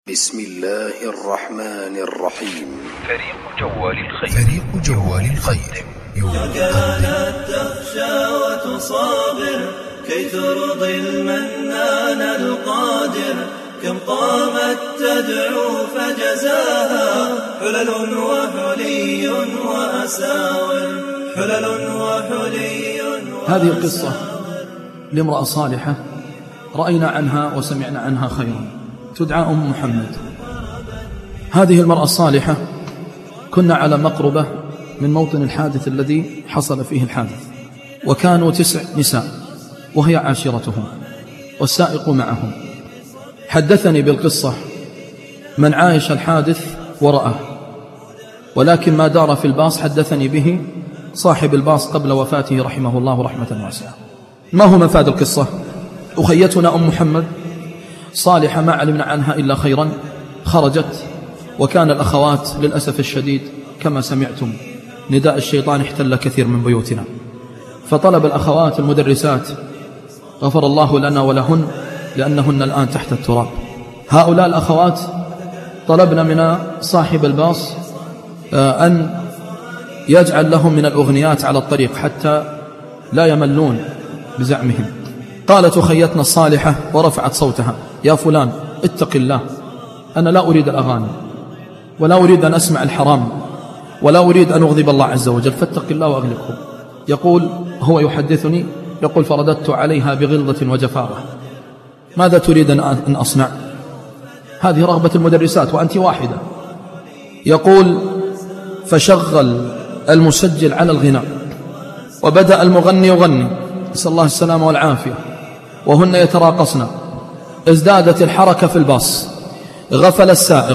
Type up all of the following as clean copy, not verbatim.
بسم الله الرحمن الرحيم. فريق جوال الخير كانت تخشى وتصابر كي ترضي المنان القادر، كم قامت تدعو فجزاها حلل وحلي وأساور، حلل وحلي وأساور. هذه القصة لامرأة صالحة رأينا عنها وسمعنا عنها خيرا، تدعى أم محمد. هذه المرأة الصالحة كنا على مقربة من موطن الحادث الذي حصل فيه الحادث، وكانوا 9 نساء وهي عاشرتهم والسائق معهم. حدثني بالقصة من عايش الحادث ورأه، ولكن ما دار في الباص حدثني به صاحب الباص قبل وفاته رحمه الله رحمة واسعة. ما هو مفاد القصة؟ أخيتنا أم محمد صالحة ما علمنا عنها إلا خيرا، خرجت، وكان الأخوات للأسف الشديد كما سمعتم نداء الشيطان احتل كثير من بيوتنا، فطلب الأخوات المدرسات غفر الله لنا ولهن لأنهن الآن تحت التراب. هؤلاء الأخوات طلبنا من صاحب الباص أن يجعل لهم من الأغنيات على الطريق حتى لا يملون بزعمهم. قالت أخيتنا الصالحة ورفعت صوتها: يا فلان اتق الله، أنا لا أريد الأغاني ولا أريد أن أسمع الحرام ولا أريد أن أغضب الله عز وجل، فاتق الله وأغلقه. يقول هو يحدثني، يقول فرددت عليها بغلظة وجفارة: ماذا تريد أن أصنع؟ هذه رغبة المدرسات وأنت واحدة. يقول فشغل المسجل على الغناء وبدأ المغني يغني، نسأل الله السلامة والعافية، وهن يتراقصن. ازدادت الحركة في الباص، غفل السائق،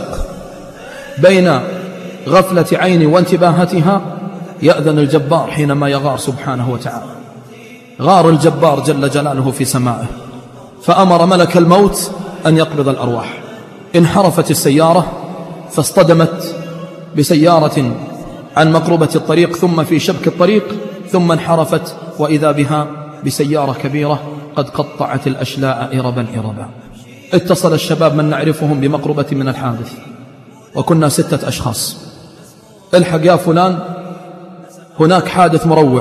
بين غفلة عيني وانتباهتها يأذن الجبار حينما يغار سبحانه وتعالى. غار الجبار جل جلاله في سمائه، فأمر ملك الموت أن يقبض الأرواح. انحرفت السيارة فاصطدمت بسيارة عن مقربة الطريق ثم في شبك الطريق، ثم انحرفت وإذا بها بسيارة كبيرة قد قطعت الأشلاء إربا إربا. اتصل الشباب من نعرفهم بمقربة من الحادث، وكنا 6 أشخاص: الحق يا فلان، هناك حادث مروع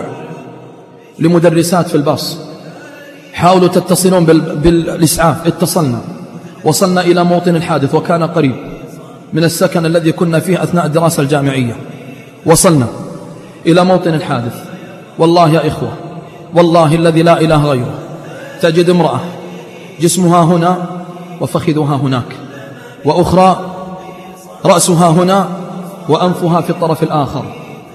لمدرسات في الباص، حاولوا تتصلون بالإسعاف. اتصلنا، وصلنا إلى موطن الحادث وكان قريب من السكن الذي كنا فيه أثناء الدراسة الجامعية. وصلنا إلى موطن الحادث، والله يا إخوة، والله الذي لا إله غيره، تجد امرأة جسمها هنا وفخذها هناك، وأخرى رأسها هنا وأنفها في الطرف الآخر،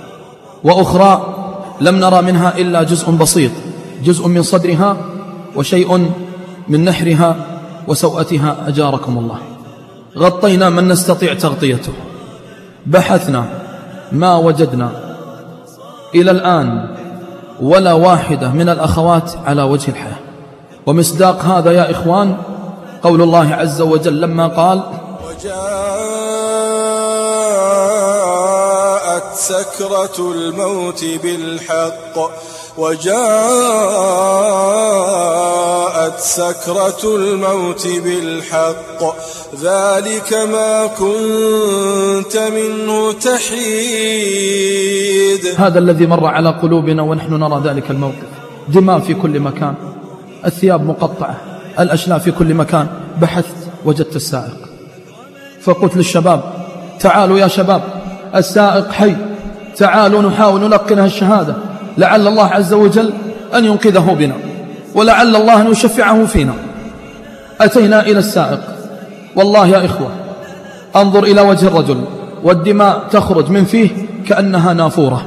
وأخرى لم نرى منها إلا جزء بسيط، جزء من صدرها وشيء من نحرها وسوأتها أجاركم الله. غطينا من نستطيع تغطيته، بحثنا ما وجدنا إلى الآن ولا واحدة من الأخوات على وجه الحياة. ومصداق هذا يا إخوان قول الله عز وجل لما قال: وجاءت سكرة الموت بالحق، وجاءت سكرة الموت بالحق، ذلك ما كنت منه تحيد. هذا الذي مر على قلوبنا ونحن نرى ذلك الموقف، دماء في كل مكان، الثياب مقطعة، الأشلاء في كل مكان. بحثت وجدت السائق، فقلت للشباب: تعالوا يا شباب، السائق حي، تعالوا نحاول نلقنها الشهادة، لعل الله عز وجل أن ينقذه بنا، ولعل الله أن يشفعه فينا. أتينا إلى السائق، والله يا إخوة أنظر إلى وجه الرجل والدماء تخرج من فيه كأنها نافورة.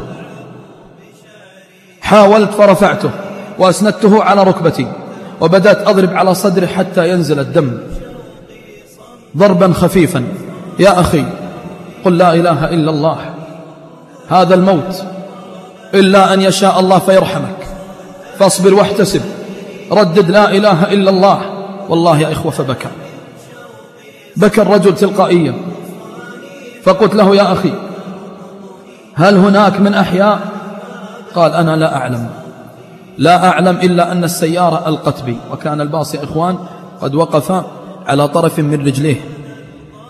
حاولت فرفعته وأسندته على ركبتي وبدأت أضرب على صدره حتى ينزل الدم ضربا خفيفا. يا أخي قل لا إله إلا الله، هذا الموت إلا أن يشاء الله فيرحمك، فاصبر واحتسب، ردد لا إله إلا الله. والله يا إخوة فبكى، بكى الرجل تلقائيا. فقلت له: يا أخي هل هناك من أحياء؟ قال: أنا لا أعلم إلا أن السيارة ألقت بي. وكان الباص يا إخوان قد وقف على طرف من رجليه،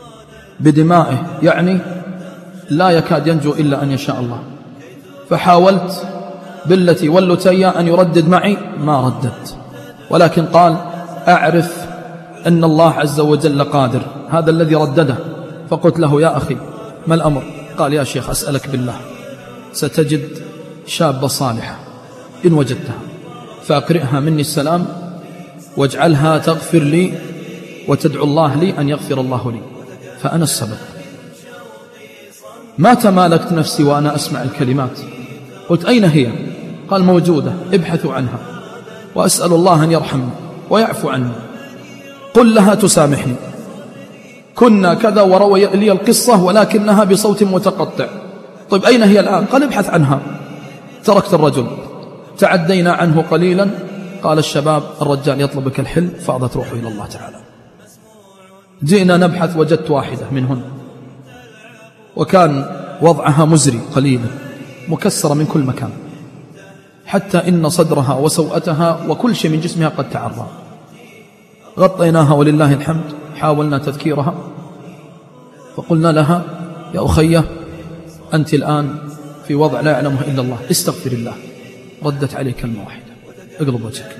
بدمائه، يعني لا يكاد ينجو إلا أن يشاء الله. فحاولت بالتي واللتي أن يردد معي، ما رددت، ولكن قال أعرف أن الله عز وجل قادر، هذا الذي ردده. فقلت له يا أخي ما الأمر؟ قال يا شيخ أسألك بالله ستجد شابة صالحة إن وجدتها فأقرئها مني السلام واجعلها تغفر لي وتدعو الله لي أن يغفر الله لي، فأنا السبب. ما تمالكت نفسي وأنا أسمع الكلمات. قلت أين هي؟ قال موجودة، ابحثوا عنها وأسأل الله أن يرحمني ويعفو عني. قل لها تسامحني، كنا كذا وروي لي القصة ولكنها بصوت متقطع. طيب أين هي الآن؟ قال ابحث عنها. تركت الرجل، تعدينا عنه قليلا، قال الشباب الرجال يطلبك الحل، فاضت روحه إلى الله تعالى. جئنا نبحث، وجدت واحدة منهن، وكان وضعها مزري قليلا، مكسرة من كل مكان، حتى إن صدرها وسوءتها وكل شيء من جسمها قد تعرى. غطيناها ولله الحمد، حاولنا تذكيرها، فقلنا لها يا أخية أنت الآن في وضع لا يعلمه إلا الله، استغفر الله. ردت عليه كلمة واحدة، اقلب وجهك.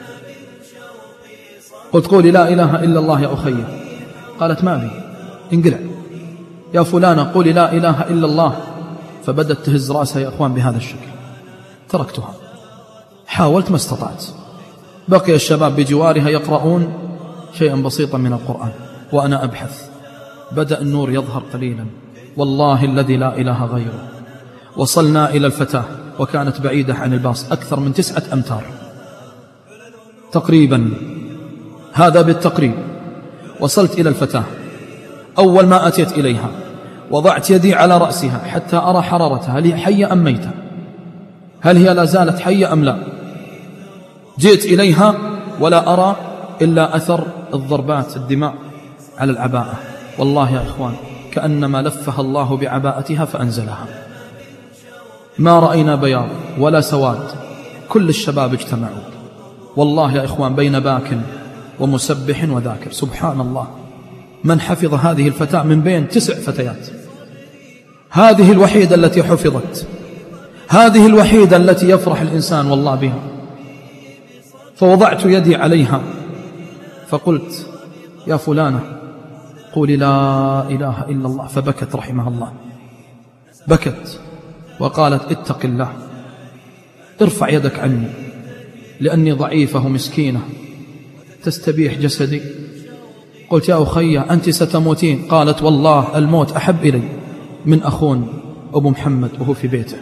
قلت قولي لا إله إلا الله يا أخية. قالت ما بي، انقلع. يا فلانة قولي لا إله إلا الله. فبدت تهز رأسها يا أخوان بهذا الشكل. تركتها، حاولت ما استطعت. بقي الشباب بجوارها يقرؤون شيئا بسيطا من القرآن وأنا أبحث. بدأ النور يظهر قليلا، والله الذي لا إله غيره. وصلنا إلى الفتاة وكانت بعيدة عن الباص أكثر من 9 أمتار تقريبا، هذا بالتقريب. وصلت إلى الفتاة، أول ما أتيت إليها وضعت يدي على رأسها حتى أرى حرارتها، هل هي حية أم ميتة، هل هي لا زالت حية أم لا. جئت إليها ولا أرى إلا أثر الضربات الدماء على العباءة. والله يا إخوان كأنما لفها الله بعباءتها فأنزلها. ما رأينا بياض ولا سواد، كل الشباب اجتمعوا. والله يا إخوان بين باك ومسبح وذاكر. سبحان الله، من حفظ هذه الفتاة من بين 9 فتيات، هذه الوحيدة التي حفظت، هذه الوحيدة التي يفرح الإنسان والله بها. فوضعت يدي عليها فقلت يا فلانة قولي لا إله إلا الله. فبكت رحمها الله، بكت وقالت اتق الله، ارفع يدك عني لأني ضعيفة ومسكينة تستبيح جسدي. قلت يا أخي أنت ستموتين. قالت والله الموت أحب إلي من أخون أبو محمد وهو في بيته.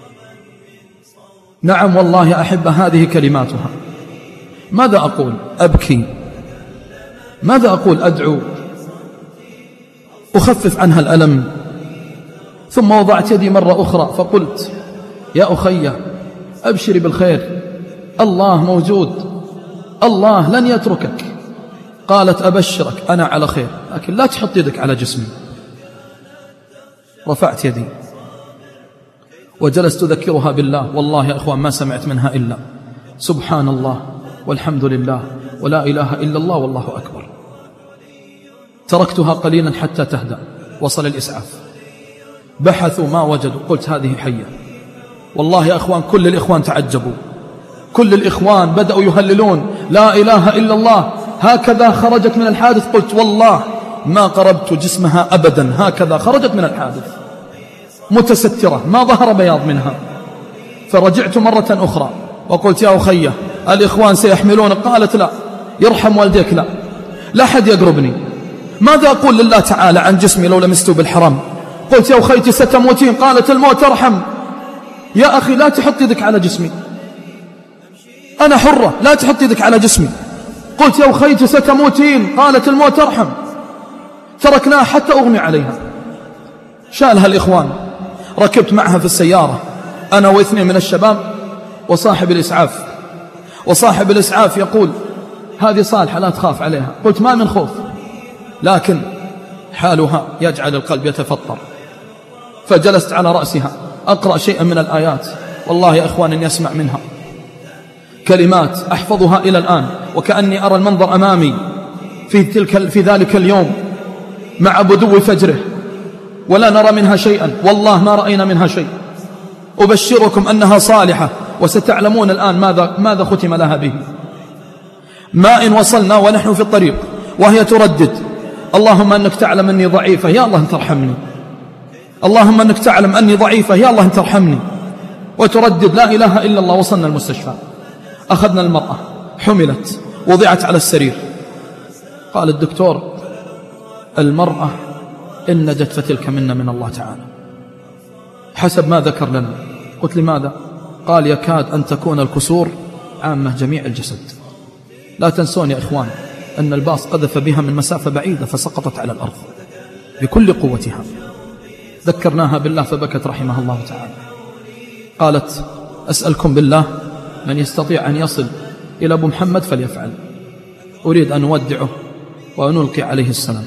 نعم والله يا أحبة هذه كلماتها. ماذا أقول؟ أبكي. ماذا أقول؟ أدعو، أخفف عنها الألم. ثم وضعت يدي مرة أخرى فقلت يا أخي أبشري بالخير، الله موجود، الله لن يتركك. قالت أبشرك أنا على خير، لكن لا تحط يدك على جسمي. رفعت يدي وجلست أذكرها بالله. والله يا إخوان ما سمعت منها إلا سبحان الله والحمد لله ولا إله إلا الله والله أكبر. تركتها قليلا حتى تهدأ. وصل الإسعاف، بحثوا ما وجدوا. قلت هذه حية. والله يا إخوان كل الإخوان تعجبوا، كل الإخوان بدأوا يهللون لا إله إلا الله. هكذا خرجت من الحادث. قلت والله ما قربت جسمها أبدا، هكذا خرجت من الحادث متسترة، ما ظهر بياض منها. فرجعت مرة أخرى وقلت يا أخي الإخوان سيحملون. قالت لا، يرحم والديك، لا أحد يقربني. ماذا أقول لله تعالى عن جسمي لو لمسته بالحرام؟ قلت يا أخيتي ستموتين. قالت الموت أرحم. يا أخي لا تحط يدك على جسمي، أنا حرة، لا تحط يدك على جسمي. قلت يا أخيتي ستموتين. قالت الموت أرحم. تركناها حتى أغمي عليها. شالها الإخوان، ركبت معها في السيارة أنا و2 من الشباب وصاحب الإسعاف. وصاحب الإسعاف يقول هذه صالحة لا تخاف عليها. قلت ما من خوف، لكن حالها يجعل القلب يتفطر. فجلست على رأسها أقرأ شيئا من الآيات. والله يا إخوان إني أسمع منها كلمات أحفظها إلى الآن، وكأني أرى المنظر أمامي في ذلك اليوم مع بدو فجره. ولا نرى منها شيئا، والله ما رأينا منها شيء. أبشركم أنها صالحة، وستعلمون الآن ماذا ختم لها به. ما إن وصلنا ونحن في الطريق وهي تردد: اللهم أنك تعلم أني ضعيفة، يا الله أن ترحمني، اللهم أنك تعلم أني ضعيفة، يا الله أن ترحمني، وتردد لا إله إلا الله. وصلنا المستشفى، أخذنا المرأة، حملت، وضعت على السرير. قال الدكتور: المرأة إن نجت فتلك منا من الله تعالى، حسب ما ذكر لنا. قلت: لماذا؟ قال: يكاد أن تكون الكسور عامة جميع الجسد. لا تنسون يا إخوان أن الباص قذف بها من مسافة بعيدة فسقطت على الأرض بكل قوتها. ذكرناها بالله فبكت رحمها الله تعالى. قالت: أسألكم بالله من يستطيع أن يصل إلى أبو محمد فليفعل، أريد أن أودعه وأنلقي عليه السلام.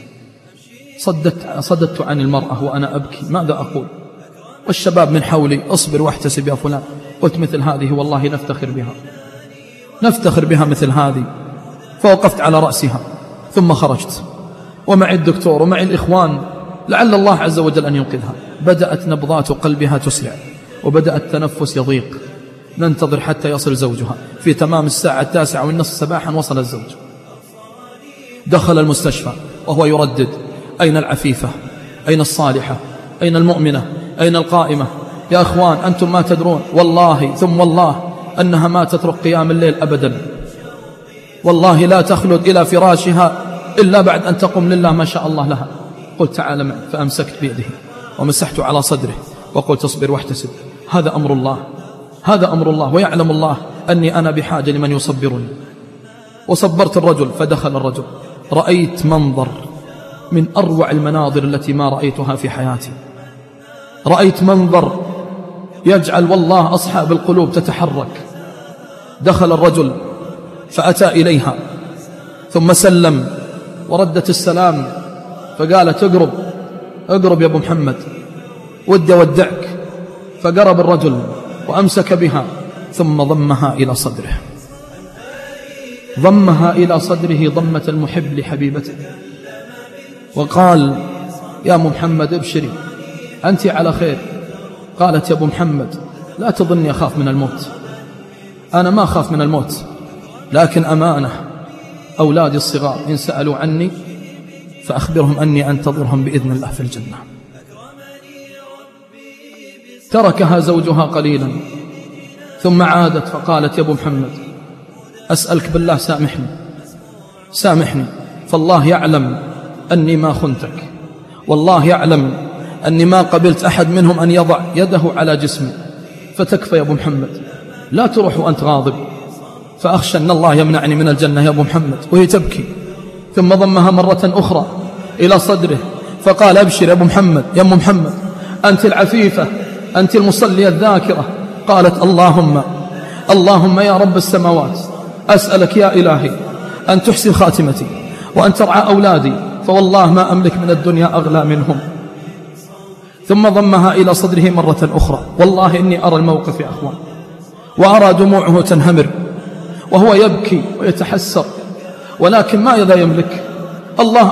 صددت عن المرأة وأنا أبكي، ماذا أقول؟ والشباب من حولي: أصبر واحتسب يا فلان. قلت: مثل هذه والله نفتخر بها مثل هذه. فوقفت على رأسها ثم خرجت، ومعي الدكتور ومعي الإخوان، لعل الله عز وجل أن ينقذها. بدأت نبضات قلبها تسرع، وبدأ التنفس يضيق. ننتظر حتى يصل زوجها. في تمام الساعة 9:30 صباحا وصل الزوج. دخل المستشفى وهو يردد: أين العفيفة؟ أين الصالحة؟ أين المؤمنة؟ أين القائمة؟ يا أخوان أنتم ما تدرون والله ثم والله أنها ما تترك قيام الليل أبدا، والله لا تخلد إلى فراشها إلا بعد أن تقوم لله ما شاء الله لها. قلت: تعال معي، فأمسكت بيده ومسحت على صدره وقلت: اصبر واحتسب، هذا أمر الله، هذا أمر الله، ويعلم الله أني أنا بحاجة لمن يصبرني. وصبرت الرجل، فدخل الرجل. رأيت منظر من أروع المناظر التي ما رأيتها في حياتي. رأيت منظر يجعل والله أصحاب القلوب تتحرك. دخل الرجل فأتى إليها ثم سلم وردت السلام، فقالت: اقرب يا أبو محمد، ودي أودعك. فقرب الرجل وأمسك بها ثم ضمها إلى صدره، ضمها إلى صدره ضمة المحب لحبيبته، وقال: يا أبو محمد ابشري، أنت على خير. قالت: يا أبو محمد لا تظني أخاف من الموت، أنا ما أخاف من الموت، لكن أمانة أولادي الصغار إن سألوا عني فأخبرهم أني أنتظرهم بإذن الله في الجنة. تركها زوجها قليلا ثم عادت فقالت: يا أبو محمد أسألك بالله سامحني، فالله يعلم أني ما خنتك، والله يعلم أني ما قبلت أحد منهم أن يضع يده على جسمي، فتكفى يا أبو محمد، لا تروح وأنت غاضب، فأخشى أن الله يمنعني من الجنة يا أبو محمد. وهي تبكي. ثم ضمها مرة أخرى إلى صدره فقال: أبشر يا أبو محمد، يا أم محمد أنت العفيفة، أنت المصلية الذاكرة. قالت: اللهم يا رب السماوات، أسألك يا إلهي أن تحسن خاتمتي وأن ترعى أولادي، فوالله ما أملك من الدنيا أغلى منهم. ثم ضمها إلى صدره مرة أخرى. والله إني أرى الموقف يا أخوان، وأرى دموعه تنهمر وهو يبكي ويتحسر، ولكن ماذا يملك؟ الله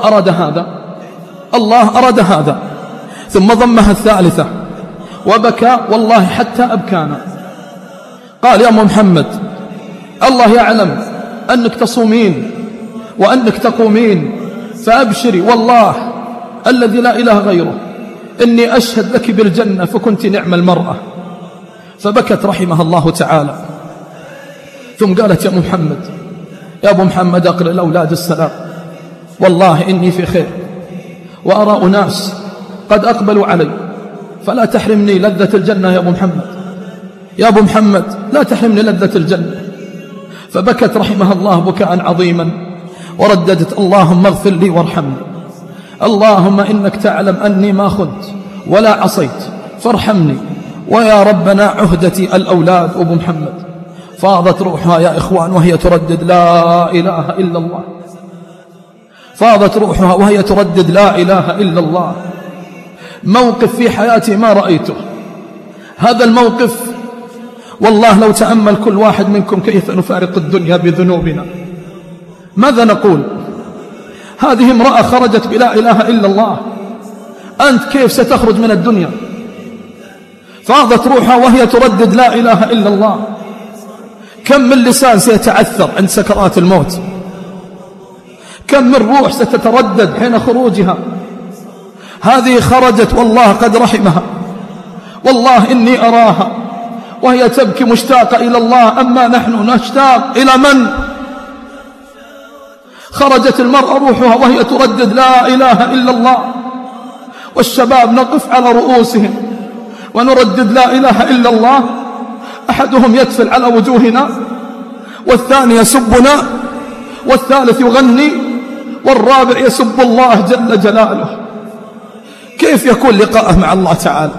أراد هذا. ثم ضمها الثالثة وبكى، والله حتى أبكانا. قال: يا أم محمد الله يعلم أنك تصومين وأنك تقومين، فأبشري والله الذي لا إله غيره إني أشهد لك بالجنة، فكنت نعم المرأة. فبكت رحمها الله تعالى. ثم قالت: يا أبو محمد أقرأ الأولاد السلام، والله إني في خير، وأرى أناس قد أقبلوا علي، فلا تحرمني لذة الجنة يا أبو محمد، يا أبو محمد لا تحرمني لذة الجنة. فبكت رحمها الله بكاء عظيما ورددت: اللهم اغفر لي وارحمني، اللهم إنك تعلم أني ما خنت ولا عصيت فارحمني، ويا ربنا عهدتي الأولاد أبو محمد. فاضت روحها يا إخوان وهي تردد: لا إله إلا الله. فاضت روحها وهي تردد: لا إله إلا الله. موقف في حياتي ما رأيته. هذا الموقف والله لو تأمل كل واحد منكم كيف نفارق الدنيا بذنوبنا، ماذا نقول؟ هذه امرأة خرجت بلا إله إلا الله، أنت كيف ستخرج من الدنيا؟ فاضت روحها وهي تردد لا إله إلا الله. كم من لسان سيتعثر عند سكرات الموت، كم من روح ستتردد حين خروجها. هذه خرجت والله قد رحمها، والله إني أراها وهي تبكي مشتاقة إلى الله، أما نحن نشتاق إلى من؟ خرجت المرأة روحها وهي تردد لا إله إلا الله، والشباب نقف على رؤوسهم ونردد لا إله إلا الله. أحدهم يتفل على وجوهنا، والثاني يسبنا، والثالث يغني، والرابع يسب الله جل جلاله. كيف يكون لقاءه مع الله تعالى؟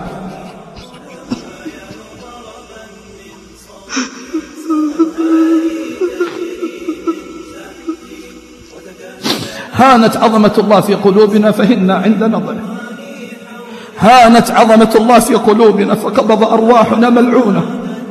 هانت عظمة الله في قلوبنا فهنا عند نظره، هانت عظمة الله في قلوبنا فقبض أرواحنا ملعونة.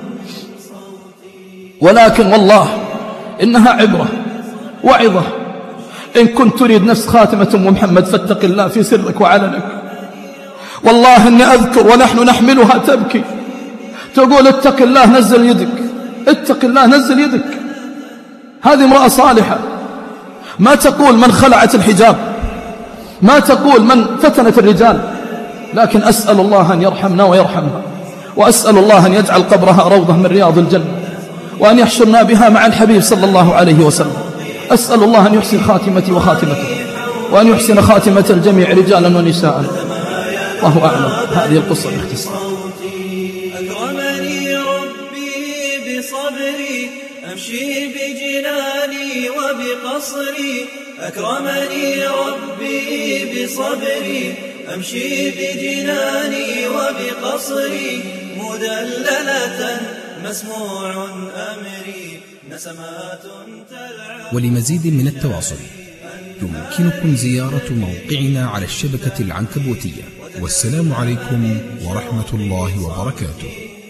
ولكن والله إنها عبرة وعظة. إن كنت تريد نفس خاتمة أم محمد فاتق الله في سرك وعلنك. والله إني أذكر ونحن نحملها تبكي تقول اتق الله نزل يدك، اتق الله نزل يدك. هذه امرأة صالحة، ما تقول من خلعت الحجاب، ما تقول من فتنت الرجال، لكن أسأل الله أن يرحمنا ويرحمها، وأسأل الله أن يجعل قبرها روضة من رياض الجنة، وأن يحشرنا بها مع الحبيب صلى الله عليه وسلم. أسأل الله أن يحسن خاتمتي وخاتمته، وأن يحسن خاتمة الجميع رجالا ونساء. الله أعلم. هذه القصة باختصار. أكرمني ربي بصبري أمشي بجناني وبقصري، أكرمني ربي بصبري أمشي بجناني وبقصري، مدللة مسموع أمري نسمات تلعب. ولمزيد من التواصل يمكنكم زيارة موقعنا على الشبكة العنكبوتية. والسلام عليكم ورحمة الله وبركاته.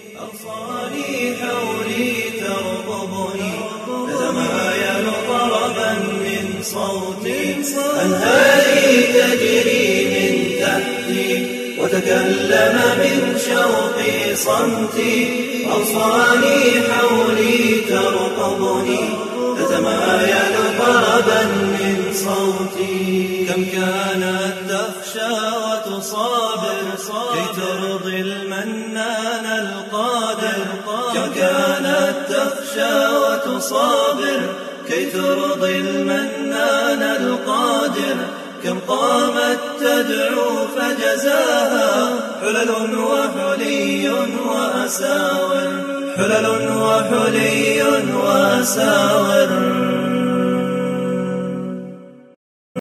أغصاني حولي ترقبني، تتمايل طربا من صوتي، أنهاري تجري من تحتي وتكلم من شوقي صمتي. أغصاني حولي ترقبني، تتمايل طربا من صوتي. كم كانت تخشى وتصابر كي ترضي المنان القادر، كم كانت تخشى وتصابر كي ترضي المنان القادر. كم قامت تدعو فجزاها حلل وحلي وأساور، حلل وحلي وأساور.